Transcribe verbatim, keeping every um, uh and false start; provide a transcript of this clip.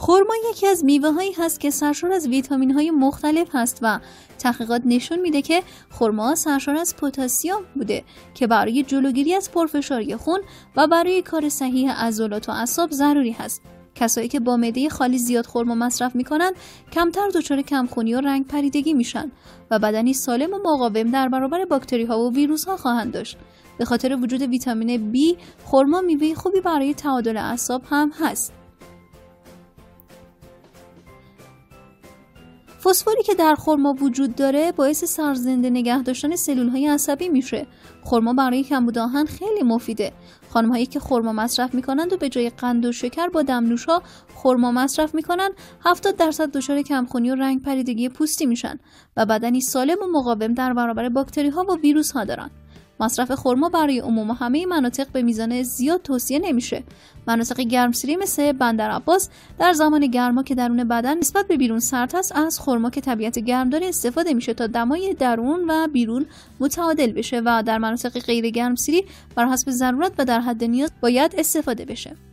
خرما یکی از میوه‌هایی هست که سرشار از ویتامین‌های مختلف هست و تحقیقات نشون میده که خرما سرشار از پتاسیم بوده که برای جلوگیری از پرفشاری خون و برای کار صحیح عضلات و اعصاب ضروری هست. کسایی که با معده خالی زیاد خرما مصرف میکنن کمتر دچار کمخونی و رنگ پریدگی میشن و بدنی سالم و مقاوم در برابر باکتری ها و ویروس ها خواهند داشت. به خاطر وجود ویتامین بی، خرما میوه خوبی برای تعادل اعصاب هم هست. فسفری که در خرما وجود داره باعث سرزنده نگه داشتن سلول‌های عصبی میشه. خرما برای کمبود آهن خیلی مفیده. خانم‌هایی که خرما مصرف میکنند و به جای قند و شکر با دمنوش‌ها خرما مصرف میکنن، هفتاد درصد دچار کمخونی و رنگ پریدگی پوستی میشن و بدنی سالم و مقاوم در برابر باکتری‌ها و ویروس‌ها دارن. مصرف خرما برای عموم همه مناطق به میزان زیاد توصیه نمیشه. مناطق گرمسیری مثل بندرعباس در زمان گرما که درون بدن نسبت به بیرون سرد است، از خرما که طبیعت گرم داره استفاده میشه تا دمای درون و بیرون متعادل بشه و در مناطق غیر گرمسیری بر حسب ضرورت و در حد نیاز باید استفاده بشه.